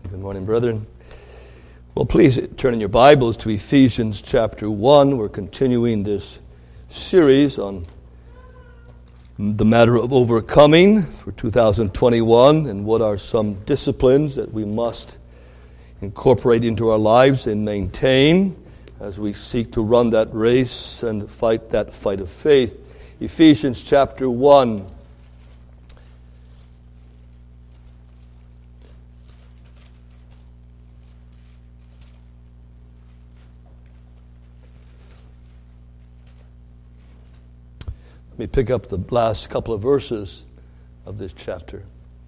Good morning, brethren. Well, please turn in your Bibles to Ephesians chapter 1. We're continuing this series on the matter of overcoming for 2021 and what are some disciplines that we must incorporate into our lives and maintain as we seek to run that race and fight that fight of faith. Ephesians chapter 1. Let me pick up the last couple of verses of this chapter.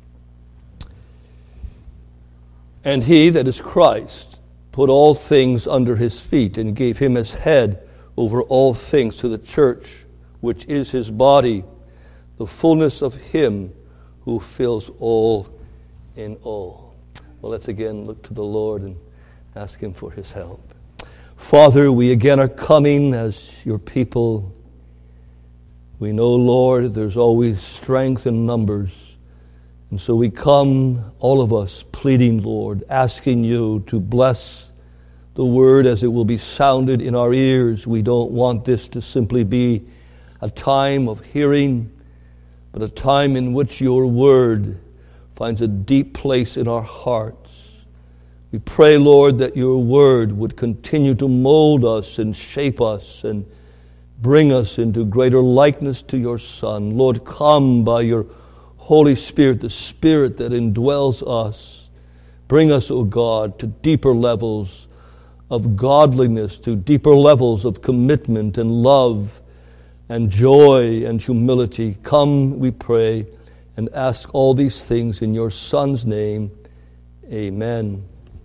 And he, that is Christ, put all things under his feet and gave him as head over all things to the church, which is his body, the fullness of him who fills all in all. Well, let's again look to the Lord and ask him for his help. Father, we again are coming as your people. We know, Lord, there's always strength in numbers. And so we come, all of us, pleading, Lord, asking you to bless the word as it will be sounded in our ears. We don't want this to simply be a time of hearing, but a time in which your word finds a deep place in our hearts. We pray, Lord, that your word would continue to mold us and shape us and bring us into greater likeness to your Son. Lord, come by your Holy Spirit, the Spirit that indwells us. Bring us, O God, to deeper levels of godliness, to deeper levels of commitment and love and joy and humility. Come, we pray, and ask all these things in your Son's name. Amen.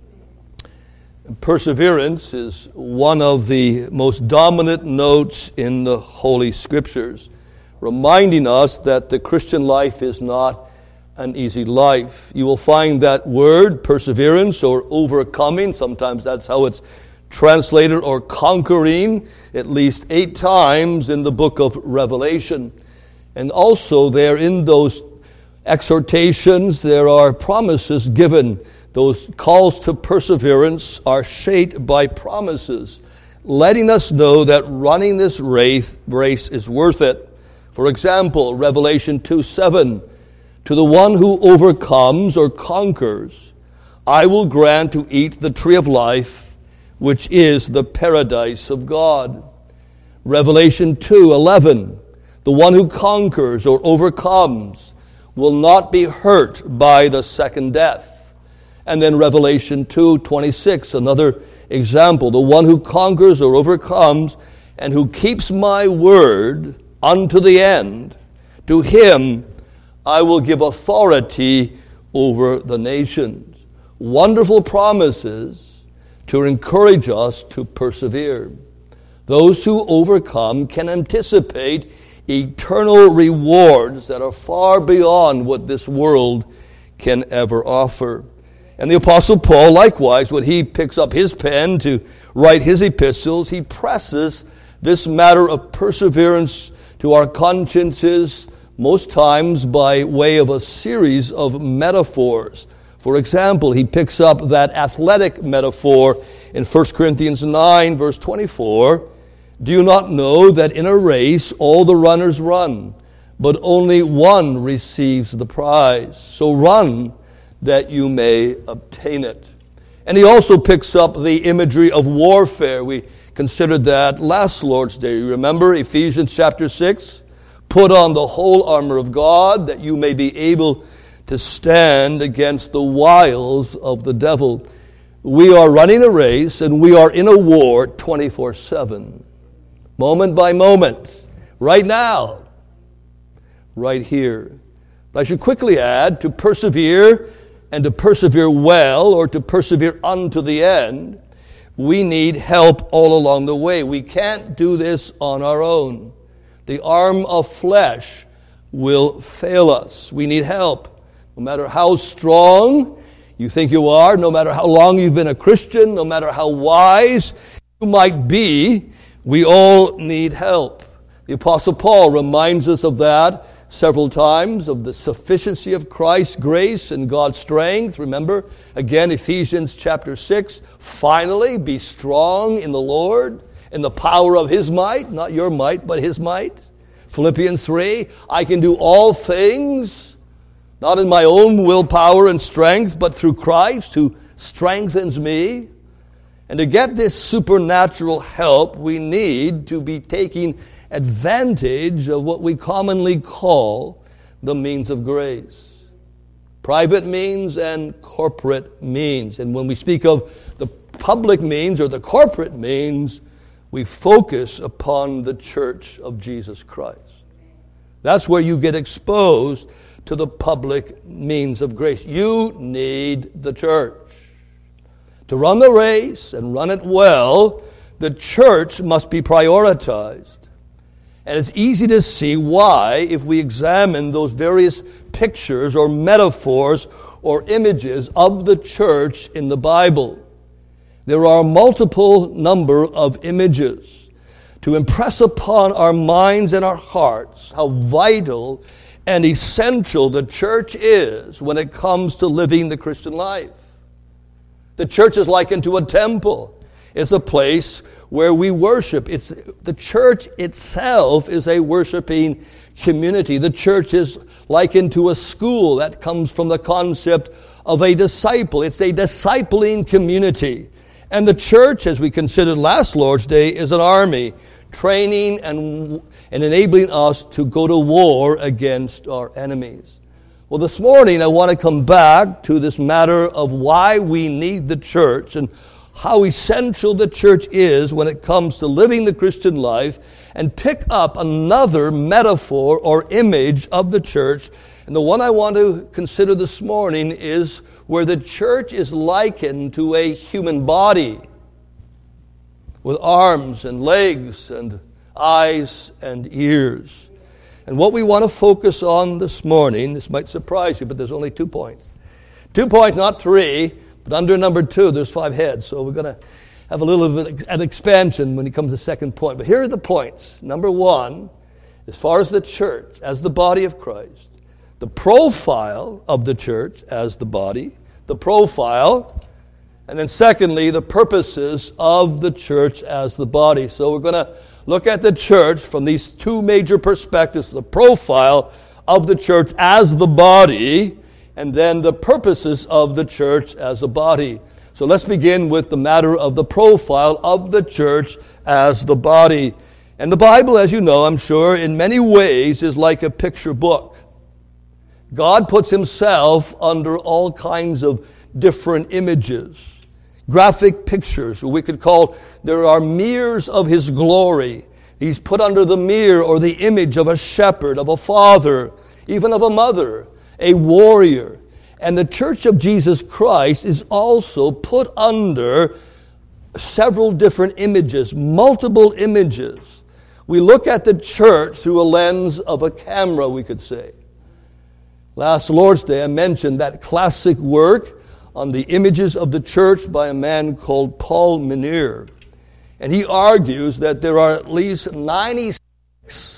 Perseverance is one of the most dominant notes in the Holy Scriptures, reminding us that the Christian life is not an easy life. You will find that word, perseverance or overcoming, sometimes that's how it's translated, or conquering, at least 8 times in the book of Revelation. And also there in those exhortations, there are promises given. Those calls to perseverance are shaped by promises, letting us know that running this race is worth it. For example, Revelation 2:7, to the one who overcomes or conquers, I will grant to eat the tree of life, which is the paradise of God. Revelation 2:11, the one who conquers or overcomes will not be hurt by the second death. And then Revelation 2:26, another example. The one who conquers or overcomes and who keeps my word unto the end, to him I will give authority over the nations. Wonderful promises to encourage us to persevere. Those who overcome can anticipate eternal rewards that are far beyond what this world can ever offer. And the Apostle Paul, likewise, when he picks up his pen to write his epistles, he presses this matter of perseverance to our consciences, most times by way of a series of metaphors. For example, he picks up that athletic metaphor in 1 Corinthians 9, verse 24. Do you not know that in a race all the runners run, but only one receives the prize? So run that you may obtain it. And he also picks up the imagery of warfare. We considered that last Lord's Day. You remember Ephesians chapter 6? Put on the whole armor of God that you may be able to stand against the wiles of the devil. We are running a race and we are in a war 24/7. Moment by moment. Right now. Right here. But I should quickly add, to persevere and to persevere well, or to persevere unto the end, we need help all along the way. We can't do this on our own. The arm of flesh will fail us. We need help. No matter how strong you think you are, no matter how long you've been a Christian, no matter how wise you might be, we all need help. The Apostle Paul reminds us of that several times of the sufficiency of Christ's grace and God's strength. Remember, again, Ephesians chapter 6, finally, be strong in the Lord, in the power of His might, not your might, but His might. Philippians 3, I can do all things, not in my own willpower and strength, but through Christ who strengthens me. And to get this supernatural help, we need to be taking advantage of what we commonly call the means of grace. Private means and corporate means. And when we speak of the public means or the corporate means, we focus upon the church of Jesus Christ. That's where you get exposed to the public means of grace. You need the church. To run the race and run it well, the church must be prioritized. And it's easy to see why if we examine those various pictures or metaphors or images of the church in the Bible. There are a multiple number of images to impress upon our minds and our hearts how vital and essential the church is when it comes to living the Christian life. The church is likened to a temple. It's a place where we worship. The church itself is a worshiping community. The church is likened to a school. That comes from the concept of a disciple. It's a discipling community. And the church, as we considered last Lord's Day, is an army, training and enabling us to go to war against our enemies. Well, this morning I want to come back to this matter of why we need the church and how essential the church is when it comes to living the Christian life, and pick up another metaphor or image of the church. And the one I want to consider this morning is where the church is likened to a human body with arms and legs and eyes and ears. And what we want to focus on this morning, this might surprise you, but there's only 2 points. 2 points, not 3. But under number 2, there's 5 heads. So we're going to have a little bit of an expansion when it comes to the second point. But here are the points. Number 1, as far as the church, as the body of Christ, the profile of the church as the body, the profile, and then secondly, the purposes of the church as the body. So we're going to look at the church from these 2 major perspectives, the profile of the church as the body, and then the purposes of the church as a body. So let's begin with the matter of the profile of the church as the body. And the Bible, as you know, I'm sure, in many ways is like a picture book. God puts Himself under all kinds of different images, graphic pictures. We could call, there are mirrors of His glory. He's put under the mirror or the image of a shepherd, of a father, even of a mother, a warrior. And the church of Jesus Christ is also put under several different images, multiple images. We look at the church through a lens of a camera, we could say. Last Lord's Day, I mentioned that classic work on the images of the church by a man called Paul Menier. And he argues that there are at least 96,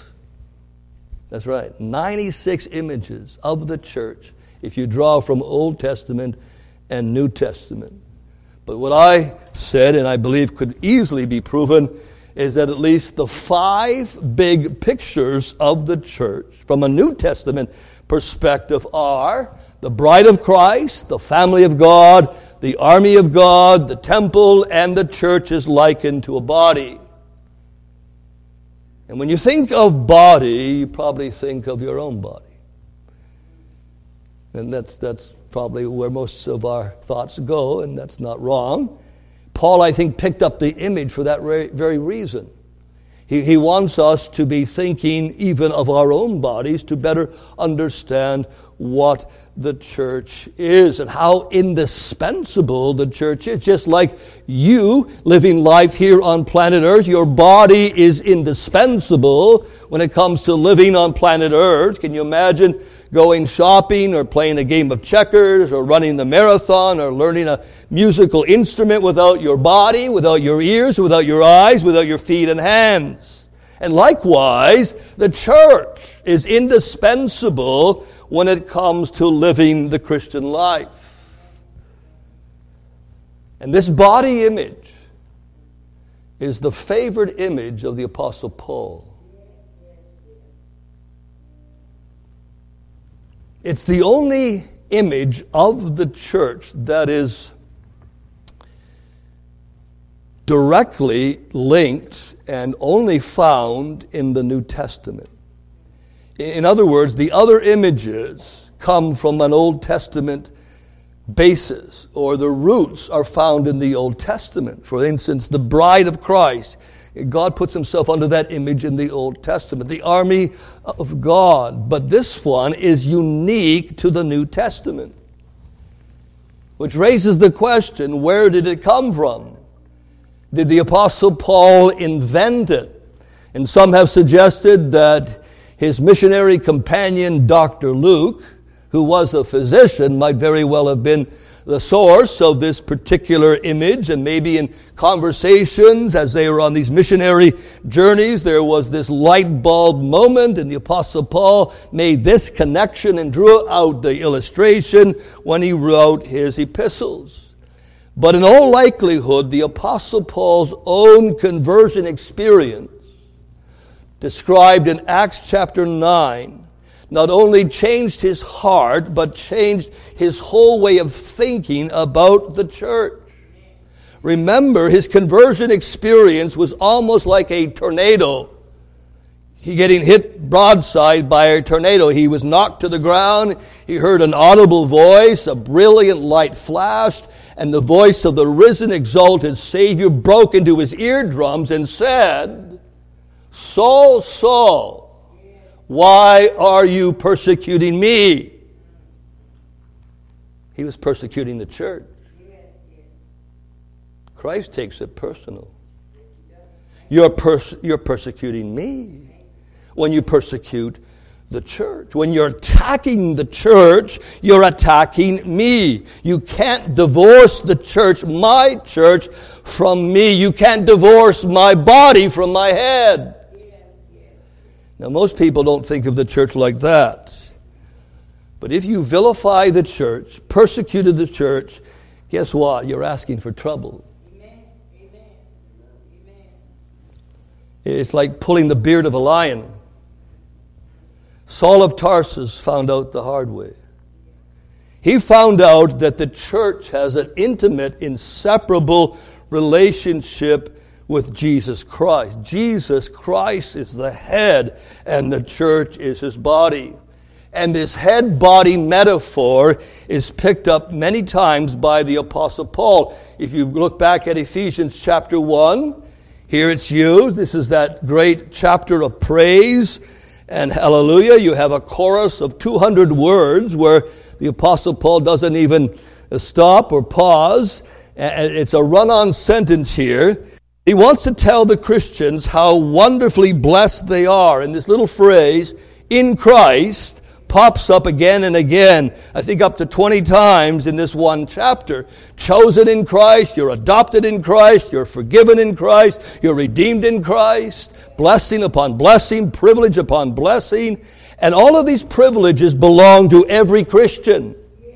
that's right, 96 images of the church if you draw from Old Testament and New Testament. But what I said, and I believe could easily be proven, is that at least the 5 big pictures of the church from a New Testament perspective are the bride of Christ, the family of God, the army of God, the temple, and the church is likened to a body. And when you think of body, you probably think of your own body. And that's probably where most of our thoughts go, and that's not wrong. Paul, I think, picked up the image for that very reason. He wants us to be thinking even of our own bodies to better understand what the church is and how indispensable the church is. Just like you living life here on planet Earth, your body is indispensable when it comes to living on planet Earth. Can you imagine going shopping or playing a game of checkers or running the marathon or learning a musical instrument without your body, without your ears, without your eyes, without your feet and hands? And likewise, the church is indispensable when it comes to living the Christian life. And this body image is the favored image of the Apostle Paul. It's the only image of the church that is directly linked and only found in the New Testament. In other words, the other images come from an Old Testament basis, or the roots are found in the Old Testament. For instance, the bride of Christ, God puts himself under that image in the Old Testament, the army of God. But this one is unique to the New Testament, which raises the question, where did it come from? Did the Apostle Paul invent it? And some have suggested that his missionary companion, Dr. Luke, who was a physician, might very well have been the source of this particular image. And maybe in conversations as they were on these missionary journeys, there was this light bulb moment, and the Apostle Paul made this connection and drew out the illustration when he wrote his epistles. But in all likelihood, the Apostle Paul's own conversion experience, described in Acts chapter 9, not only changed his heart, but changed his whole way of thinking about the church. Remember, his conversion experience was almost like a tornado. He getting hit broadside by a tornado. He was knocked to the ground. He heard an audible voice. A brilliant light flashed, and the voice of the risen, exalted Savior broke into his eardrums and said, "Saul, Saul, why are you persecuting me?" He was persecuting the church. Christ takes it personal. You're persecuting me when you persecute the church. When you're attacking the church, you're attacking me. You can't divorce the church, my church, from me. You can't divorce my body from my head. Now, most people don't think of the church like that. But if you vilify the church, persecuted the church, guess what? You're asking for trouble. Amen. Amen. It's like pulling the beard of a lion. Saul of Tarsus found out the hard way. He found out that the church has an intimate, inseparable relationship with Jesus Christ. Jesus Christ is the head, and the church is his body. And this head-body metaphor is picked up many times by the Apostle Paul. If you look back at Ephesians chapter 1, here it's used. This is that great chapter of praise and hallelujah. You have a chorus of 200 words where the Apostle Paul doesn't even stop or pause. It's a run-on sentence here. He wants to tell the Christians how wonderfully blessed they are. And this little phrase, "in Christ," pops up again and again, I think up to 20 times in this one chapter. Chosen in Christ, you're adopted in Christ, you're forgiven in Christ, you're redeemed in Christ, blessing upon blessing, privilege upon blessing. And all of these privileges belong to every Christian.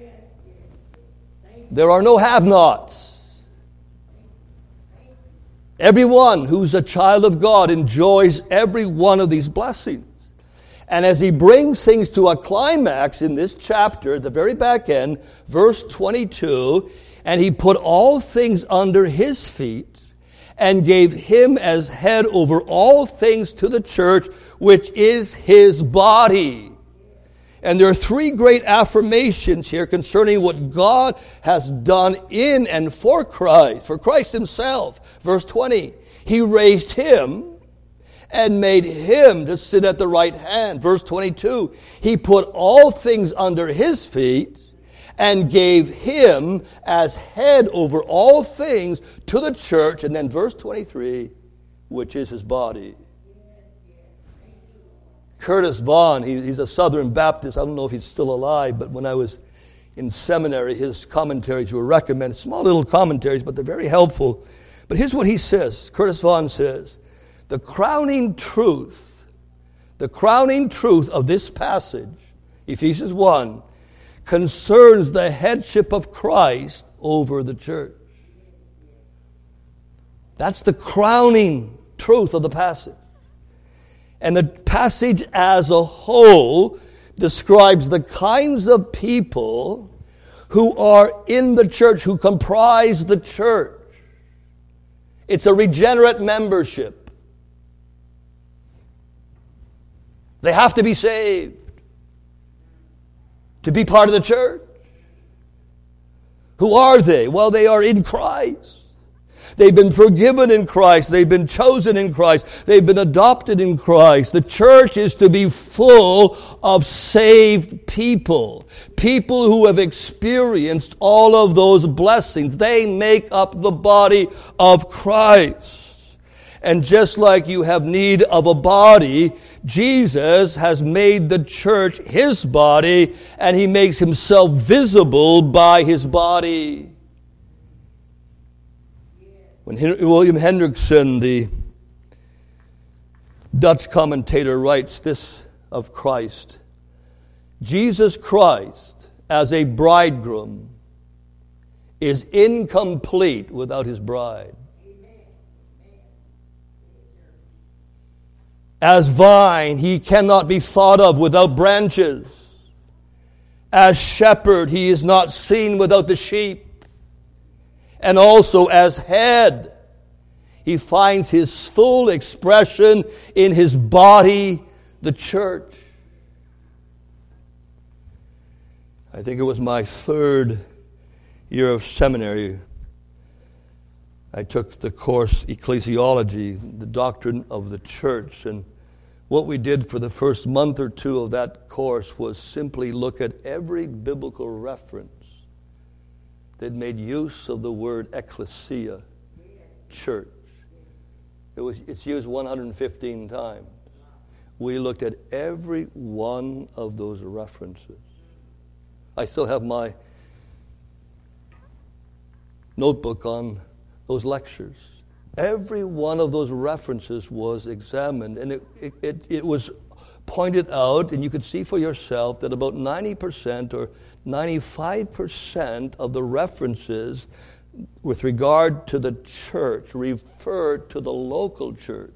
There are no have-nots. Everyone who's a child of God enjoys every one of these blessings. And as he brings things to a climax in this chapter, the very back end, verse 22, and he put all things under his feet and gave him as head over all things to the church, which is his body. And there are three great affirmations here concerning what God has done in and for Christ himself. Verse 20, he raised him and made him to sit at the right hand. Verse 22, he put all things under his feet and gave him as head over all things to the church. And then verse 23, which is his body. Curtis Vaughan, he's a Southern Baptist. I don't know if he's still alive, but when I was in seminary, his commentaries were recommended. Small little commentaries, but they're very helpful. But here's what he says. Curtis Vaughan says, The crowning truth of this passage, Ephesians 1, concerns the headship of Christ over the church. That's the crowning truth of the passage. And the passage as a whole describes the kinds of people who are in the church, who comprise the church. It's a regenerate membership. They have to be saved to be part of the church. Who are they? Well, they are in Christ. They've been forgiven in Christ. They've been chosen in Christ. They've been adopted in Christ. The church is to be full of saved people. People who have experienced all of those blessings. They make up the body of Christ. And just like you have need of a body, Jesus has made the church His body, and He makes Himself visible by His body. When William Hendrickson, the Dutch commentator, writes this of Christ: Jesus Christ as a bridegroom is incomplete without His bride. As vine, He cannot be thought of without branches. As shepherd, He is not seen without the sheep. And also as head, He finds His full expression in His body, the church. I think it was my third year of seminary. I took the course Ecclesiology, the doctrine of the church, and what we did for the first month or two of that course was simply look at every biblical reference that made use of the word ecclesia, church. It's used 115 times. We looked at every one of those references. I still have my notebook on those lectures. Every one of those references was examined, and it was pointed out, and you could see for yourself that about 90% or 95% of the references with regard to the church refer to the local church.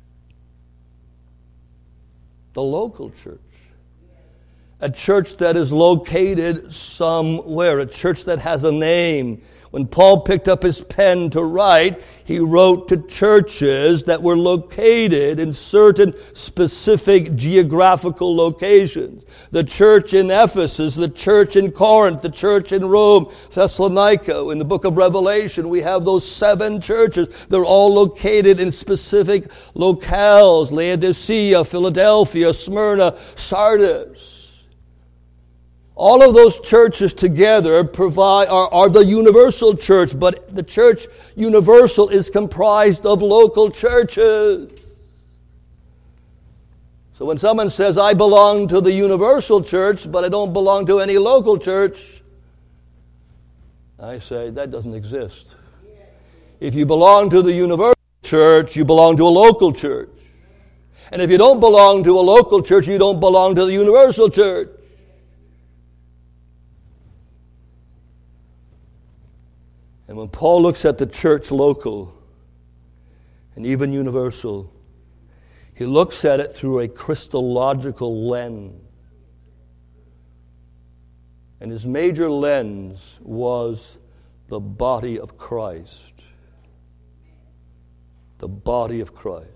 The local church. A church that is located somewhere, a church that has a name. When Paul picked up his pen to write, he wrote to churches that were located in certain specific geographical locations. The church in Ephesus, the church in Corinth, the church in Rome, Thessalonica. In the book of Revelation, we have those 7 churches. They're all located in specific locales: Laodicea, Philadelphia, Smyrna, Sardis. All of those churches together are the universal church, but the church universal is comprised of local churches. So when someone says, I belong to the universal church, but I don't belong to any local church, I say, that doesn't exist. If you belong to the universal church, you belong to a local church. And if you don't belong to a local church, you don't belong to the universal church. And when Paul looks at the church local and even universal, he looks at it through a Christological lens. And his major lens was the body of Christ. The body of Christ.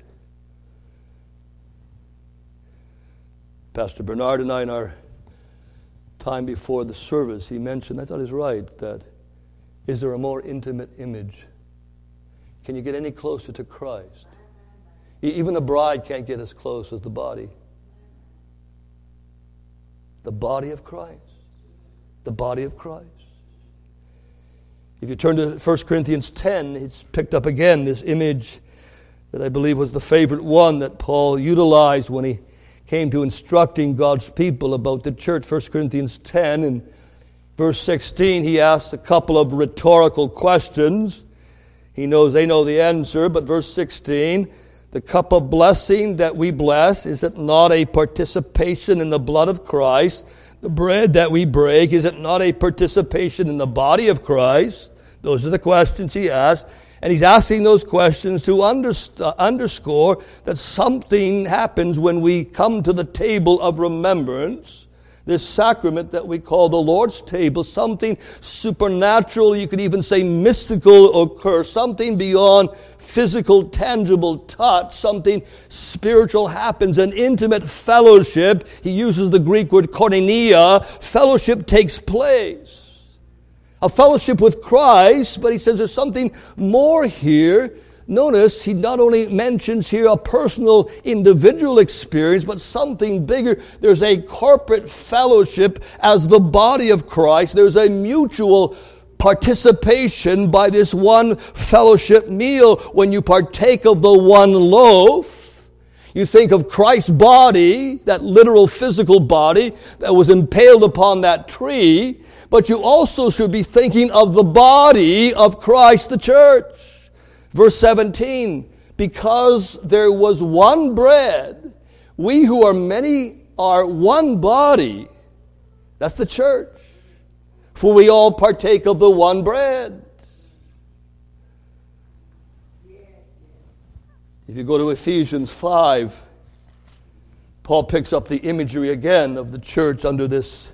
Pastor Bernard and I, in our time before the service, he mentioned, I thought he was right, that is there a more intimate image? Can you get any closer to Christ? Even a bride can't get as close as the body. The body of Christ. The body of Christ. If you turn to 1 Corinthians 10, it's picked up again, this image that I believe was the favorite one that Paul utilized when he came to instructing God's people about the church. 1 Corinthians 10 and verse 16, he asks a couple of rhetorical questions. They know the answer, but verse 16, The cup of blessing that we bless, is it not a participation in the blood of Christ? The bread that we break, is it not a participation in the body of Christ? Those are the questions he asked. And he's asking those questions to underscore that something happens when we come to the table of remembrance, this sacrament that we call the Lord's table. Something supernatural, you could even say mystical, occurs. Something beyond physical, tangible touch. Something spiritual happens. An intimate fellowship. He uses the Greek word koinonia. Fellowship takes place. A fellowship with Christ, but he says there's something more here. Notice he not only mentions here a personal, individual experience, but something bigger. There's a corporate fellowship as the body of Christ. There's a mutual participation by this one fellowship meal. When you partake of the one loaf, you think of Christ's body, that literal physical body that was impaled upon that tree, but you also should be thinking of the body of Christ, the church. Verse 17, because there was one bread, we who are many are one body. That's the church. For we all partake of the one bread. If you go to Ephesians 5, Paul picks up the imagery again of the church under this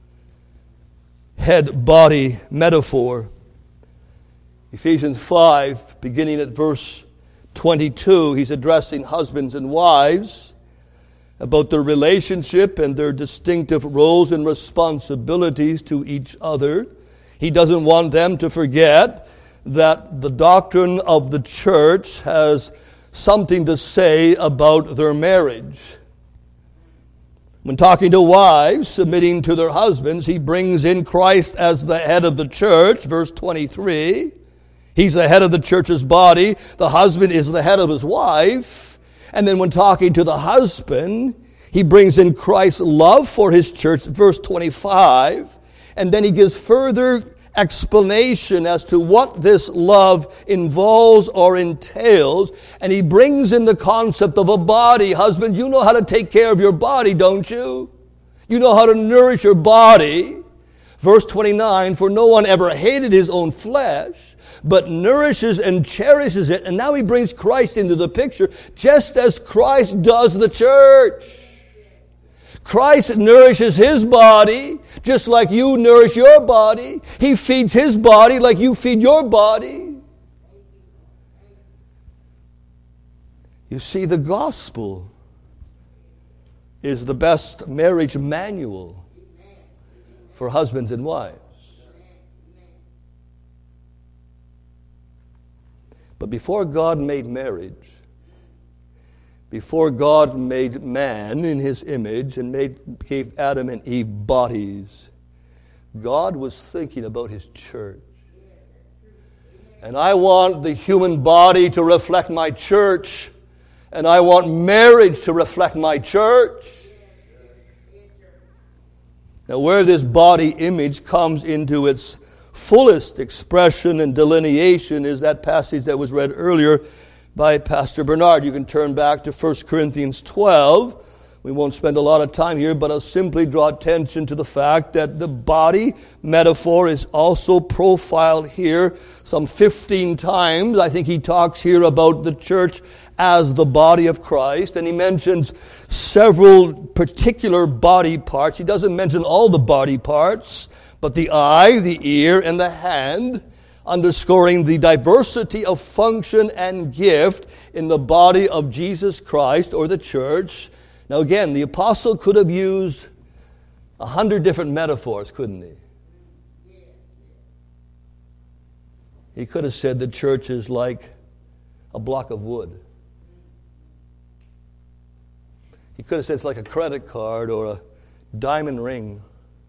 head-body metaphor. Ephesians 5, beginning at verse 22, he's addressing husbands and wives about their relationship and their distinctive roles and responsibilities to each other. He doesn't want them to forget that the doctrine of the church has something to say about their marriage. When talking to wives submitting to their husbands, he brings in Christ as the head of the church, verse 23. He's the head of the church's body. The husband is the head of his wife. And then when talking to the husband, he brings in Christ's love for his church, verse 25. And then he gives further explanation as to what this love involves or entails. And he brings in the concept of a body. Husbands, you know how to take care of your body, don't you? You know how to nourish your body. Verse 29, for no one ever hated his own flesh, but nourishes and cherishes it. And now he brings Christ into the picture, just as Christ does the church. Christ nourishes his body, just like you nourish your body. He feeds his body like you feed your body. You see, the gospel is the best marriage manual for husbands and wives. But before God made marriage, before God made man in his image and gave Adam and Eve bodies, God was thinking about his church. And I want the human body to reflect my church, and I want marriage to reflect my church. Now, where this body image comes into its fullest expression and delineation is that passage that was read earlier by Pastor Bernard. You can turn back to 1 Corinthians 12. We won't spend a lot of time here, but I'll simply draw attention to the fact that the body metaphor is also profiled here some 15 times. I think he talks here about the church as the body of Christ, and he mentions several particular body parts. He doesn't mention all the body parts, but the eye, the ear, and the hand, underscoring the diversity of function and gift in the body of Jesus Christ or the church. Now again, the apostle could have used 100 different metaphors, couldn't he? He could have said the church is like a block of wood. He could have said it's like a credit card or a diamond ring.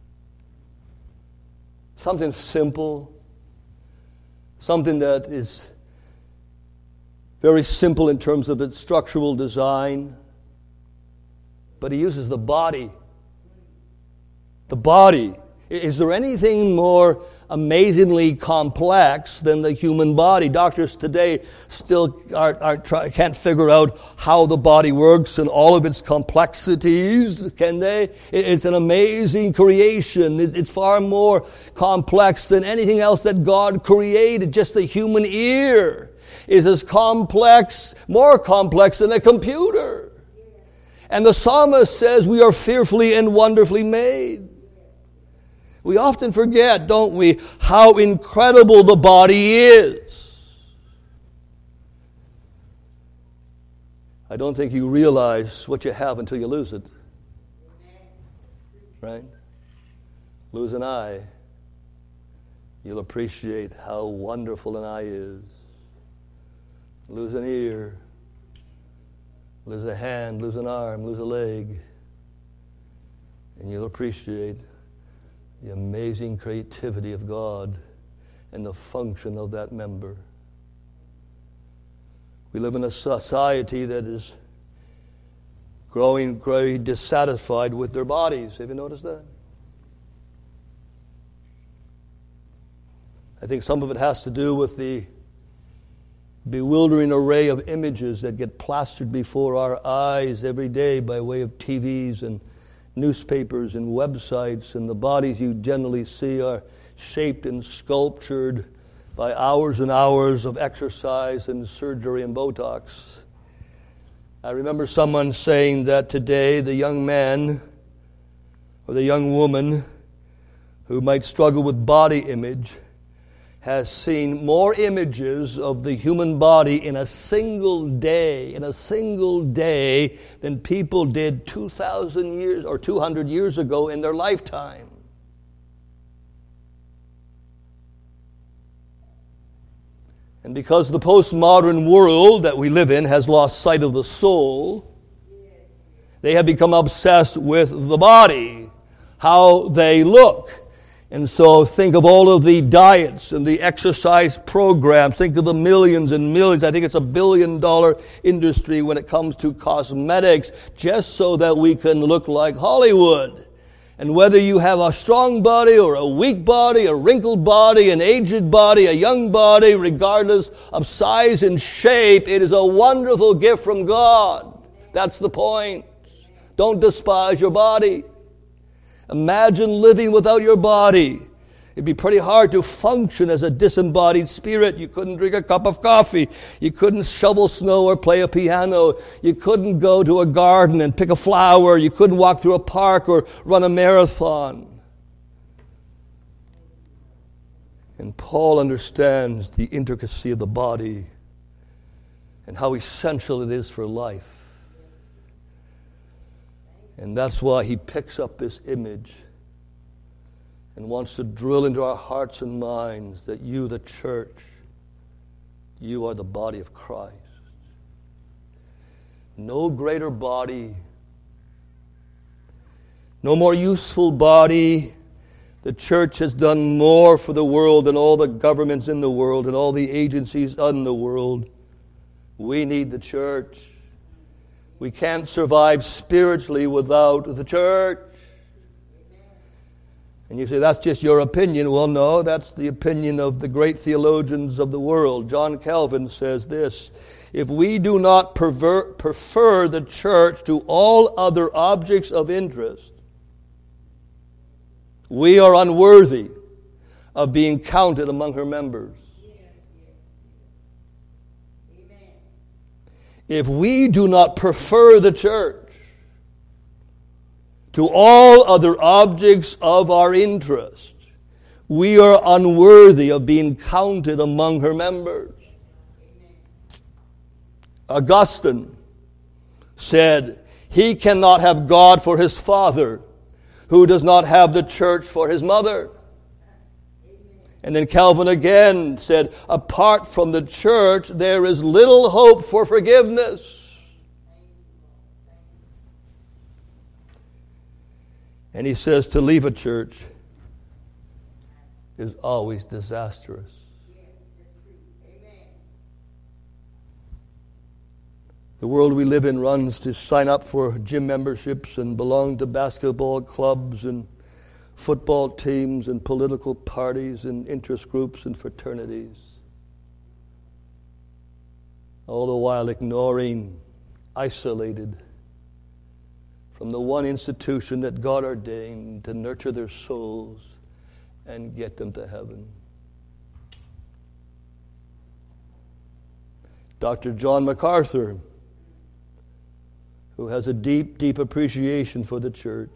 Something simple, something that is very simple in terms of its structural design. But he uses the body. The body Is there anything more amazingly complex than the human body? Doctors today still can't figure out how the body works and all of its complexities, can they? It's an amazing creation. It's far more complex than anything else that God created. Just the human ear is as complex, more complex than a computer. And the psalmist says we are fearfully and wonderfully made. We often forget, don't we, how incredible the body is. I don't think you realize what you have until you lose it. Right? Lose an eye, you'll appreciate how wonderful an eye is. Lose an ear, lose a hand, lose an arm, lose a leg, and you'll appreciate the amazing creativity of God and the function of that member. We live in a society that is growing very dissatisfied with their bodies. Have you noticed that? I think some of it has to do with the bewildering array of images that get plastered before our eyes every day by way of TVs and newspapers and websites, and the bodies you generally see are shaped and sculptured by hours and hours of exercise and surgery and Botox. I remember someone saying that today the young man or the young woman who might struggle with body image has seen more images of the human body in a single day, than people did 2,000 years or 200 years ago in their lifetime. And because the postmodern world that we live in has lost sight of the soul, they have become obsessed with the body, how they look. And so think of all of the diets and the exercise programs. Think of the millions and millions. I think it's $1 billion industry when it comes to cosmetics, just so that we can look like Hollywood. And whether you have a strong body or a weak body, a wrinkled body, an aged body, a young body, regardless of size and shape, it is a wonderful gift from God. That's the point. Don't despise your body. Imagine living without your body. It'd be pretty hard to function as a disembodied spirit. You couldn't drink a cup of coffee. You couldn't shovel snow or play a piano. You couldn't go to a garden and pick a flower. You couldn't walk through a park or run a marathon. And Paul understands the intricacy of the body and how essential it is for life. And that's why he picks up this image and wants to drill into our hearts and minds that you, the church, you are the body of Christ. No greater body, no more useful body. The church has done more for the world than all the governments in the world and all the agencies in the world. We need the church. We can't survive spiritually without the church. And you say, that's just your opinion. Well, no, that's the opinion of the great theologians of the world. John Calvin says this: if we do not prefer the church to all other objects of interest, we are unworthy of being counted among her members. If we do not prefer the church to all other objects of our interest, we are unworthy of being counted among her members. Augustine said, he cannot have God for his father who does not have the church for his mother. And then Calvin again said, apart from the church, there is little hope for forgiveness. And he says to leave a church is always disastrous. The world we live in runs to sign up for gym memberships and belong to basketball clubs and football teams and political parties and interest groups and fraternities, all the while ignoring, isolated from the one institution that God ordained to nurture their souls and get them to heaven. Dr. John MacArthur, who has a deep, deep appreciation for the church,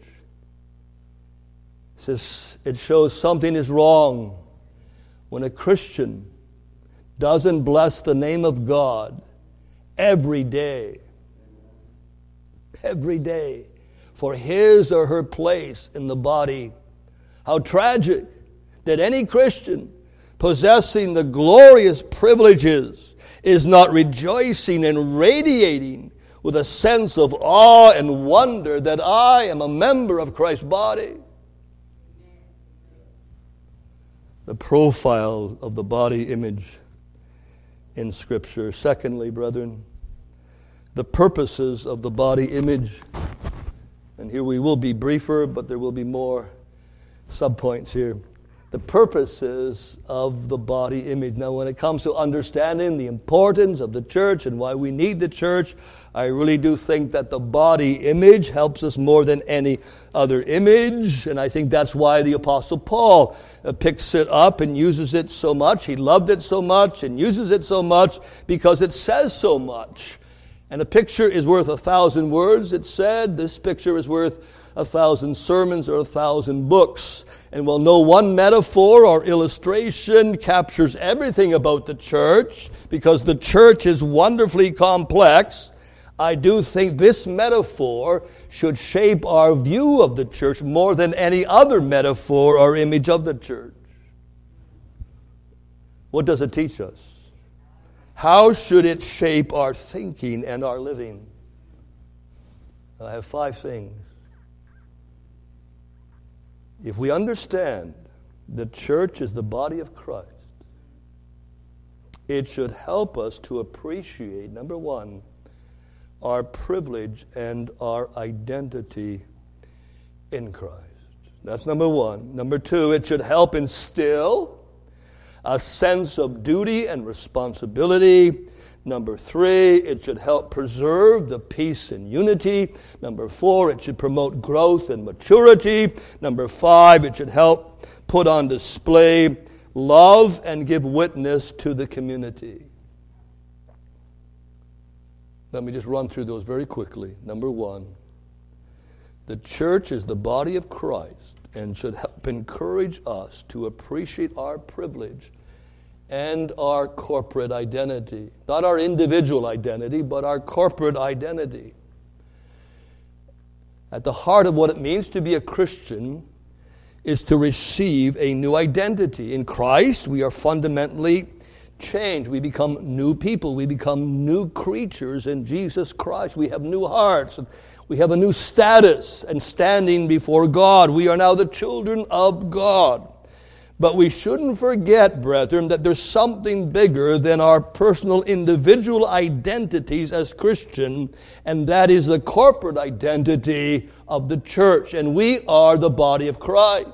says it shows something is wrong when a Christian doesn't bless the name of God every day for his or her place in the body. How tragic that any Christian possessing the glorious privileges is not rejoicing and radiating with a sense of awe and wonder that I am a member of Christ's body. The profile of the body image in Scripture. Secondly, brethren, the purposes of the body image. And here we will be briefer, but there will be more subpoints here. The purposes of the body image. Now, when it comes to understanding the importance of the church and why we need the church, I really do think that the body image helps us more than any other image. And I think that's why the Apostle Paul picks it up and uses it so much. He loved it so much and uses it so much because it says so much. And a picture is worth 1,000 words, it said. This picture is worth 1,000 sermons or 1,000 books. And while no one metaphor or illustration captures everything about the church, because the church is wonderfully complex, I do think this metaphor should shape our view of the church more than any other metaphor or image of the church. What does it teach us? How should it shape our thinking and our living? I have 5 things. If we understand the church is the body of Christ, it should help us to appreciate, number 1, our privilege and our identity in Christ. That's number 1. Number 2, it should help instill a sense of duty and responsibility. Number 3, it should help preserve the peace and unity. Number 4, it should promote growth and maturity. Number 5, it should help put on display love and give witness to the community. Let me just run through those very quickly. Number 1, the church is the body of Christ and should help encourage us to appreciate our privilege and our corporate identity. Not our individual identity, but our corporate identity. At the heart of what it means to be a Christian is to receive a new identity. In Christ, we are fundamentally changed. We become new people. We become new creatures in Jesus Christ. We have new hearts. We have a new status and standing before God. We are now the children of God. But we shouldn't forget, brethren, that there's something bigger than our personal individual identities as Christian, and that is the corporate identity of the church. And we are the body of Christ.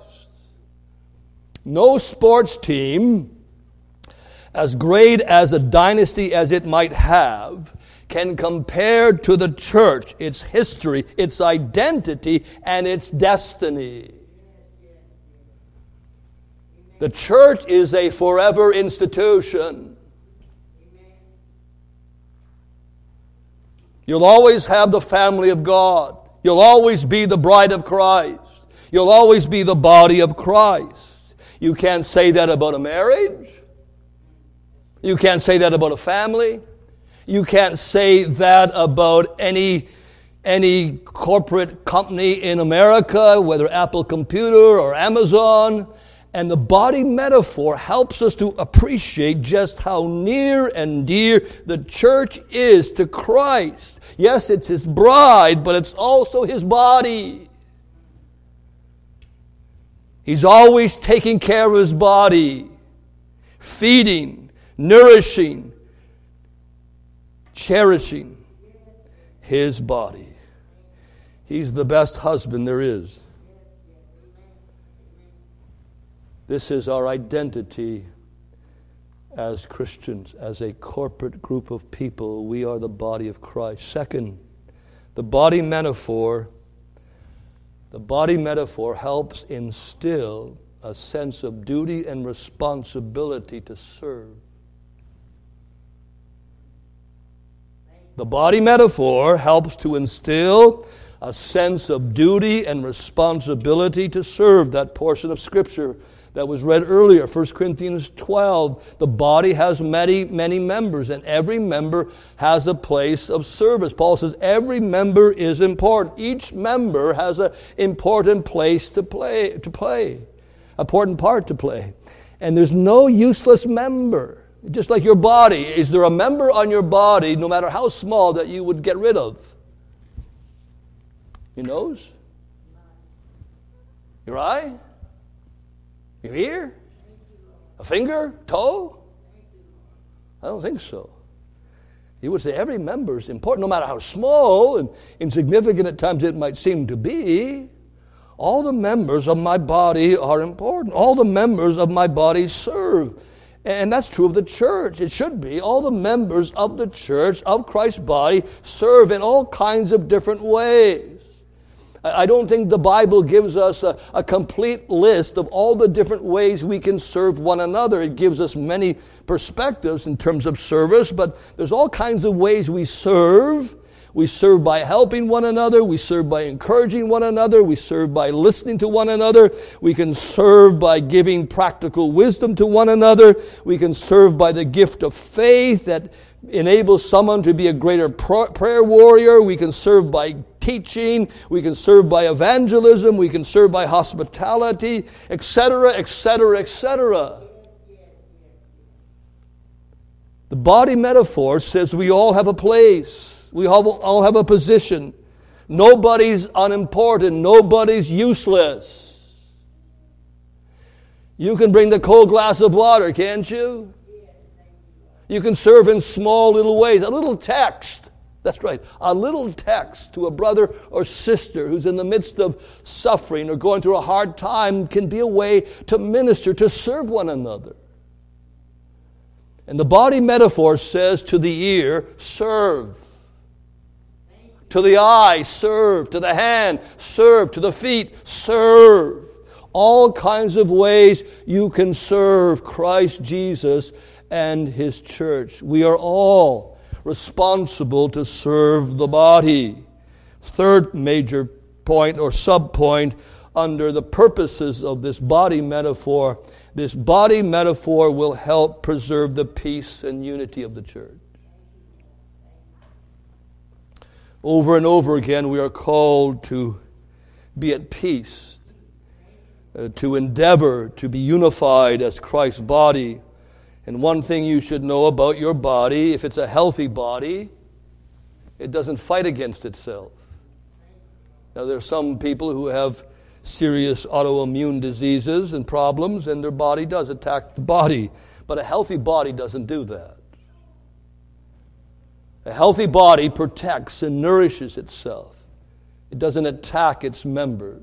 No sports team, as great as a dynasty as it might have, can compare to the church, its history, its identity, and its destiny. The church is a forever institution. You'll always have the family of God. You'll always be the bride of Christ. You'll always be the body of Christ. You can't say that about a marriage. You can't say that about a family. You can't say that about any corporate company in America, whether Apple Computer or Amazon. And the body metaphor helps us to appreciate just how near and dear the church is to Christ. Yes, it's His bride, but it's also His body. He's always taking care of His body, feeding, nourishing, cherishing His body. He's the best husband there is. This is our identity as Christians, as a corporate group of people. We are the body of Christ. Second, the body metaphor helps instill a sense of duty and responsibility to serve. The body metaphor helps to instill a sense of duty and responsibility to serve. That portion of Scripture that was read earlier, 1 Corinthians 12, the body has many, many members, and every member has a place of service. Paul says every member is important. Each member has an important place to play, important part to play. And there's no useless member. Just like your body, is there a member on your body, no matter how small, that you would get rid of? Your nose? Your eye? Your ear? A finger? Toe? I don't think so. You would say every member is important, no matter how small and insignificant at times it might seem to be. All the members of my body are important. All the members of my body serve. And that's true of the church. It should be. All the members of the church, of Christ's body, serve in all kinds of different ways. I don't think the Bible gives us a complete list of all the different ways we can serve one another. It gives us many perspectives in terms of service, but there's all kinds of ways we serve. We serve by helping one another. We serve by encouraging one another. We serve by listening to one another. We can serve by giving practical wisdom to one another. We can serve by the gift of faith that enables someone to be a greater prayer warrior. We can serve by teaching. We can serve by evangelism. We can serve by hospitality, etc., etc., etc. The body metaphor says we all have a place. We all have a position. Nobody's unimportant. Nobody's useless. You can bring the cold glass of water, can't you? You can serve in small little ways. A little text. That's right. A little text to a brother or sister who's in the midst of suffering or going through a hard time can be a way to minister, to serve one another. And the body metaphor says to the ear, serve. To the eye, serve. To the hand, serve. To the feet, serve. All kinds of ways you can serve Christ Jesus and His church. We are all responsible to serve the body. Third major point or sub-point under the purposes of this body metaphor will help preserve the peace and unity of the church. Over and over again, we are called to be at peace, to endeavor to be unified as Christ's body. And one thing you should know about your body, if it's a healthy body, it doesn't fight against itself. Now, there are some people who have serious autoimmune diseases and problems, and their body does attack the body. But a healthy body doesn't do that. A healthy body protects and nourishes itself. It doesn't attack its members.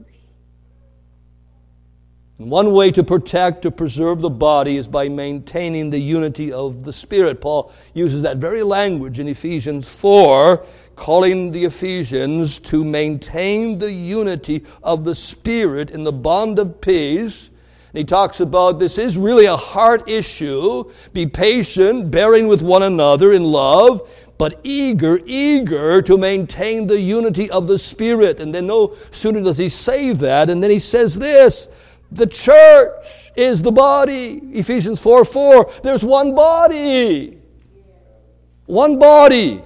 And one way to protect, to preserve the body is by maintaining the unity of the Spirit. Paul uses that very language in Ephesians 4, calling the Ephesians to maintain the unity of the Spirit in the bond of peace. And he talks about this is really a heart issue. Be patient, bearing with one another in love, but eager to maintain the unity of the Spirit. And then no sooner does he say that, and then he says this, the church is the body. Ephesians 4:4. There's one body. One body.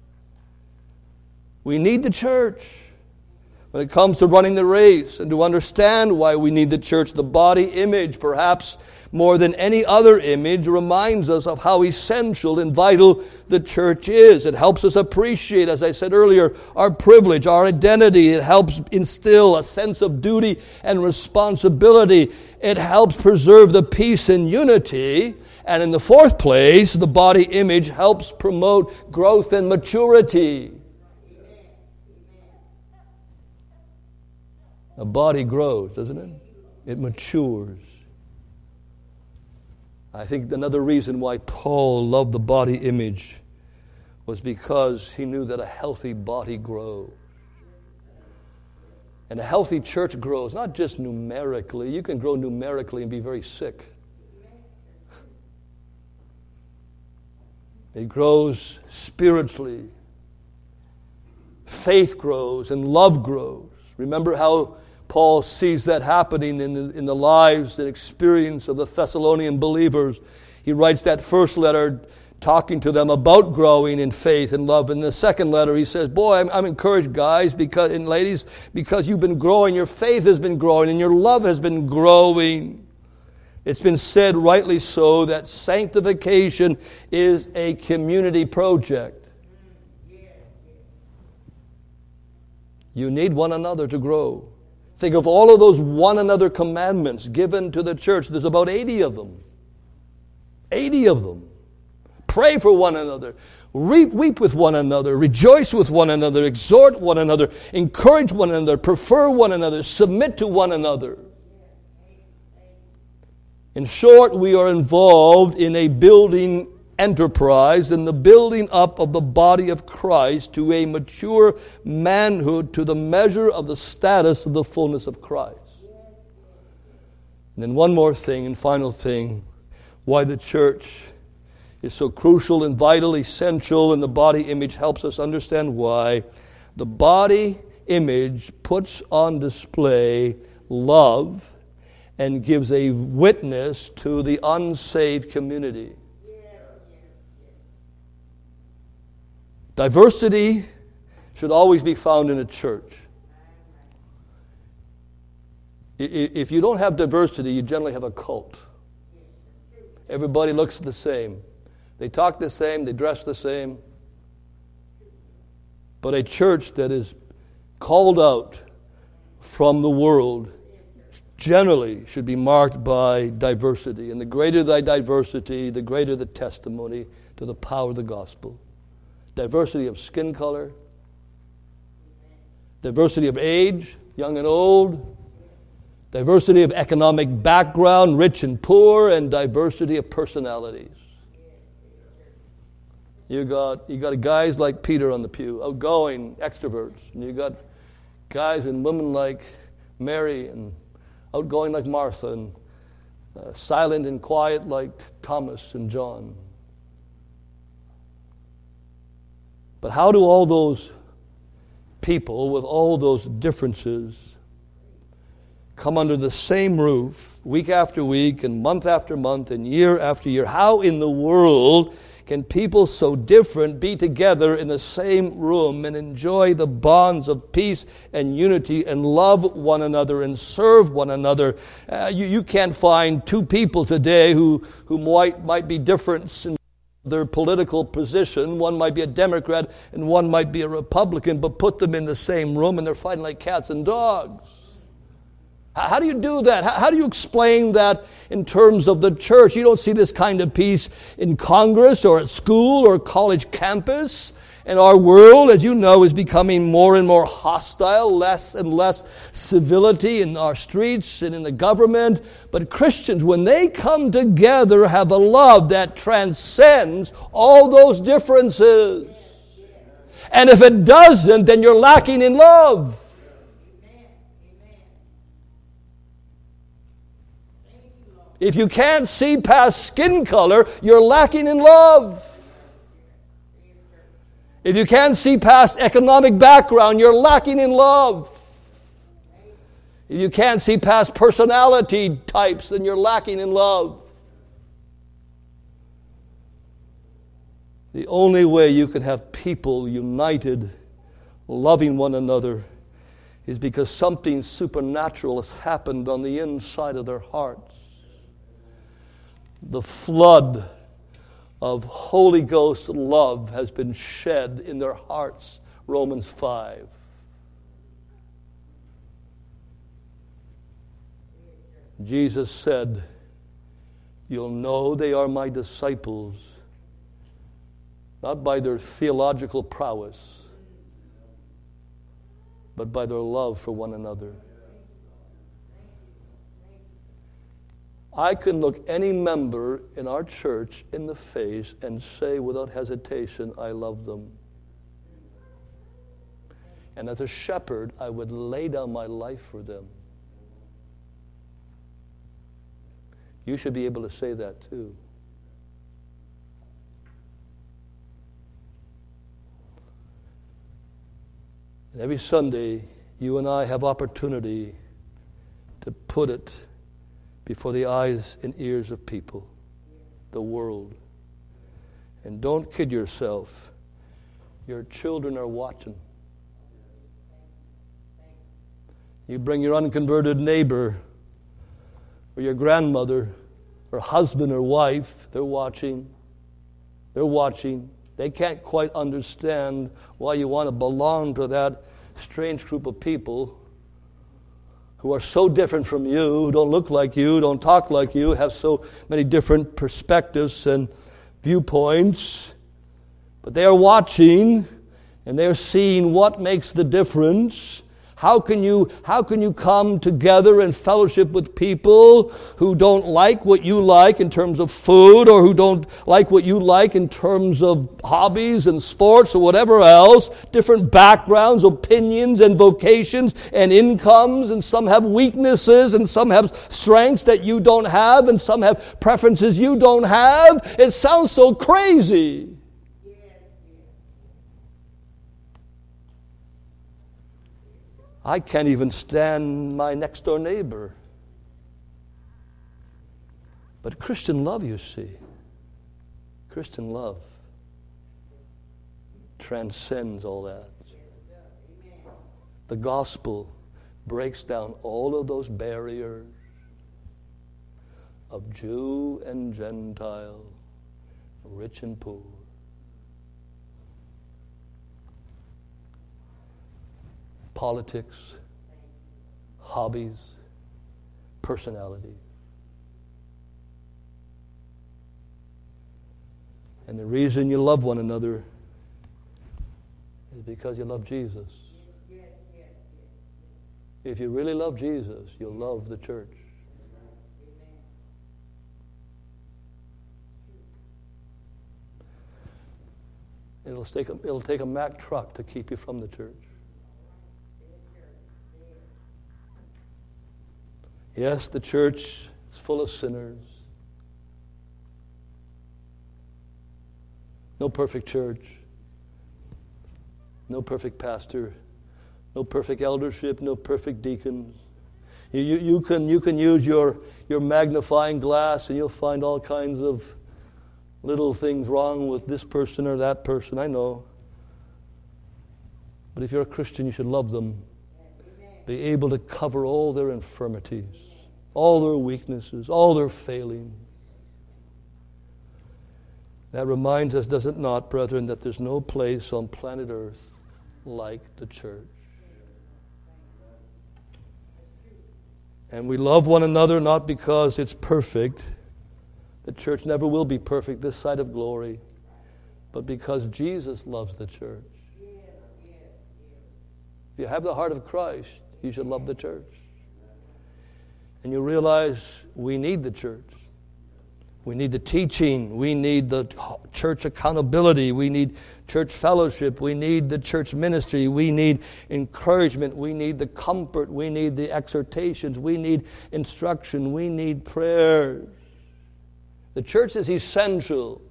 We need the church. When it comes to running the race and to understand why we need the church, the body image, perhaps more than any other image, reminds us of how essential and vital the church is. It helps us appreciate, as I said earlier, our privilege, our identity. It helps instill a sense of duty and responsibility. It helps preserve the peace and unity. And in the fourth place, the body image helps promote growth and maturity. A body grows, doesn't it? It matures. I think another reason why Paul loved the body image was because he knew that a healthy body grows. And a healthy church grows, not just numerically. You can grow numerically and be very sick. It grows spiritually. Faith grows and love grows. Remember how Paul sees that happening in the lives and experience of the Thessalonian believers. He writes that first letter talking to them about growing in faith and love. In the second letter, he says, boy, I'm encouraged, guys, and ladies, because you've been growing, your faith has been growing, and your love has been growing. It's been said, rightly so, that sanctification is a community project. You need one another to grow. Think of all of those one another commandments given to the church. There's about 80 of them. 80 of them. Pray for one another. Weep with one another. Rejoice with one another. Exhort one another. Encourage one another. Prefer one another. Submit to one another. In short, we are involved in a building enterprise, in the building up of the body of Christ to a mature manhood, to the measure of the status of the fullness of Christ. And then one more thing, and final thing, why the church is so crucial and vital, essential, and the body image helps us understand why. The body image puts on display love and gives a witness to the unsaved community. Diversity should always be found in a church. If you don't have diversity, you generally have a cult. Everybody looks the same. They talk the same, they dress the same. But a church that is called out from the world generally should be marked by diversity. And the greater thy diversity, the greater the testimony to the power of the gospel. Diversity of skin color, diversity of age, young and old, diversity of economic background, rich and poor, and diversity of personalities. You got guys like Peter on the pew, outgoing extroverts, and you got guys and women like Mary, and outgoing like Martha, and silent and quiet like Thomas and John. But how do all those people with all those differences come under the same roof week after week and month after month and year after year? How in the world can people so different be together in the same room and enjoy the bonds of peace and unity and love one another and serve one another? You can't find two people today who might be different in their political position. One might be a Democrat and one might be a Republican, but put them in the same room and they're fighting like cats and dogs. How do you do that? How do you explain that in terms of the church? You don't see this kind of peace in Congress or at school or college campus. And our world, as you know, is becoming more and more hostile, less and less civility in our streets and in the government. But Christians, when they come together, have a love that transcends all those differences. And if it doesn't, then you're lacking in love. If you can't see past skin color, you're lacking in love. If you can't see past economic background, you're lacking in love. If you can't see past personality types, then you're lacking in love. The only way you can have people united, loving one another, is because something supernatural has happened on the inside of their hearts. The flood of Holy Ghost love has been shed in their hearts. Romans 5. Jesus said, "You'll know they are my disciples, not by their theological prowess, but by their love for one another." I can look any member in our church in the face and say without hesitation, I love them. And as a shepherd, I would lay down my life for them. You should be able to say that too. And every Sunday, you and I have opportunity to put it before the eyes and ears of people, the world. And don't kid yourself. Your children are watching. You bring your unconverted neighbor or your grandmother or husband or wife, they're watching. They're watching. They can't quite understand why you want to belong to that strange group of people who are so different from you, who don't look like you, don't talk like you, have so many different perspectives and viewpoints. But they are watching, and they are seeing what makes the difference. How can you come together and fellowship with people who don't like what you like in terms of food, or who don't like what you like in terms of hobbies and sports or whatever else? Different backgrounds, opinions, and vocations and incomes, and some have weaknesses, and some have strengths that you don't have, and some have preferences you don't have. It sounds so crazy. I can't even stand my next door neighbor. But Christian love, you see, Christian love transcends all that. The gospel breaks down all of those barriers of Jew and Gentile, rich and poor. Politics, hobbies, personality. And the reason you love one another is because you love Jesus. If you really love Jesus, you'll love the church. It'll take a Mack truck to keep you from the church. Yes, the church is full of sinners. No perfect church. No perfect pastor. No perfect eldership. No perfect deacons. You can use your magnifying glass and you'll find all kinds of little things wrong with this person or that person. I know. But if you're a Christian, you should love them. Be able to cover all their infirmities, all their weaknesses, all their failings. That reminds us, does it not, brethren, that there's no place on planet Earth like the church. And we love one another not because it's perfect. The church never will be perfect this side of glory, but because Jesus loves the church. If you have the heart of Christ, you should love the church. And you realize we need the church. We need the teaching. We need the church accountability. We need church fellowship. We need the church ministry. We need encouragement. We need the comfort. We need the exhortations. We need instruction. We need prayer. The church is essential.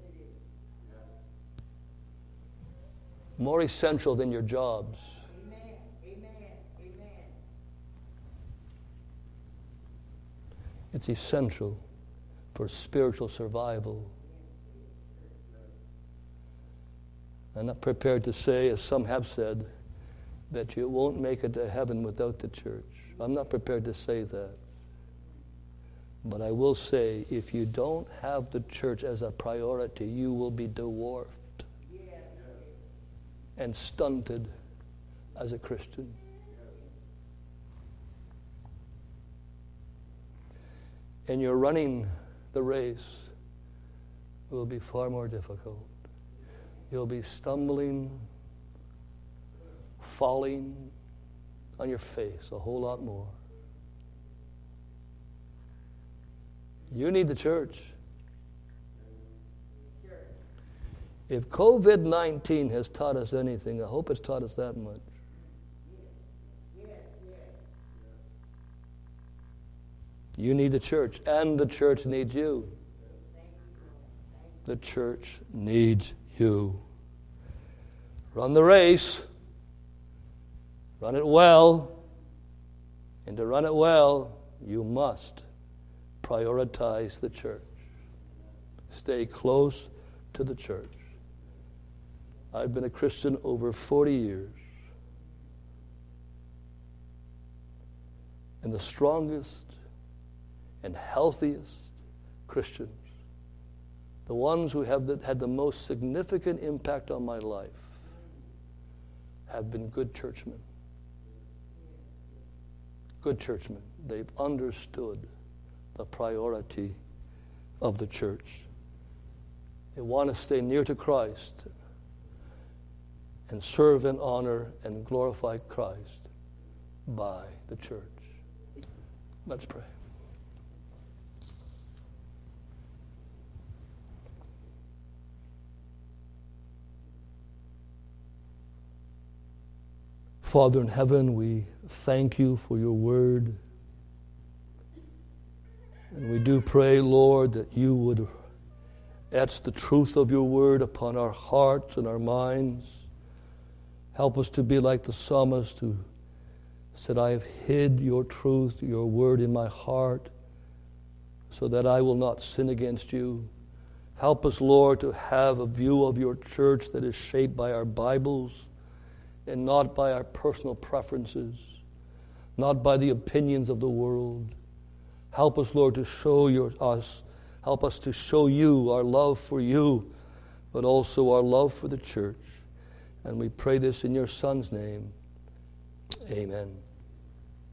More essential than your jobs. It's essential for spiritual survival. I'm not prepared to say, as some have said, that you won't make it to heaven without the church. I'm not prepared to say that. But I will say, if you don't have the church as a priority, you will be dwarfed and stunted as a Christian. And your running the race will be far more difficult. You'll be stumbling, falling on your face a whole lot more. You need the church. If COVID-19 has taught us anything, I hope it's taught us that much. You need the church, and the church needs you. The church needs you. Run the race. Run it well. And to run it well, you must prioritize the church. Stay close to the church. I've been a Christian over 40 years. And the strongest and healthiest Christians, the ones who have had the most significant impact on my life, have been good churchmen. Good churchmen. They've understood the priority of the church. They want to stay near to Christ and serve and honor and glorify Christ by the church. Let's pray. Father in heaven, we thank you for your word. And we do pray, Lord, that you would etch the truth of your word upon our hearts and our minds. Help us to be like the psalmist who said, I have hid your truth, your word in my heart, so that I will not sin against you. Help us, Lord, to have a view of your church that is shaped by our Bibles and not by our personal preferences, not by the opinions of the world. Help us, Lord, to help us to show you our love for you, but also our love for the church. And we pray this in your Son's name. Amen.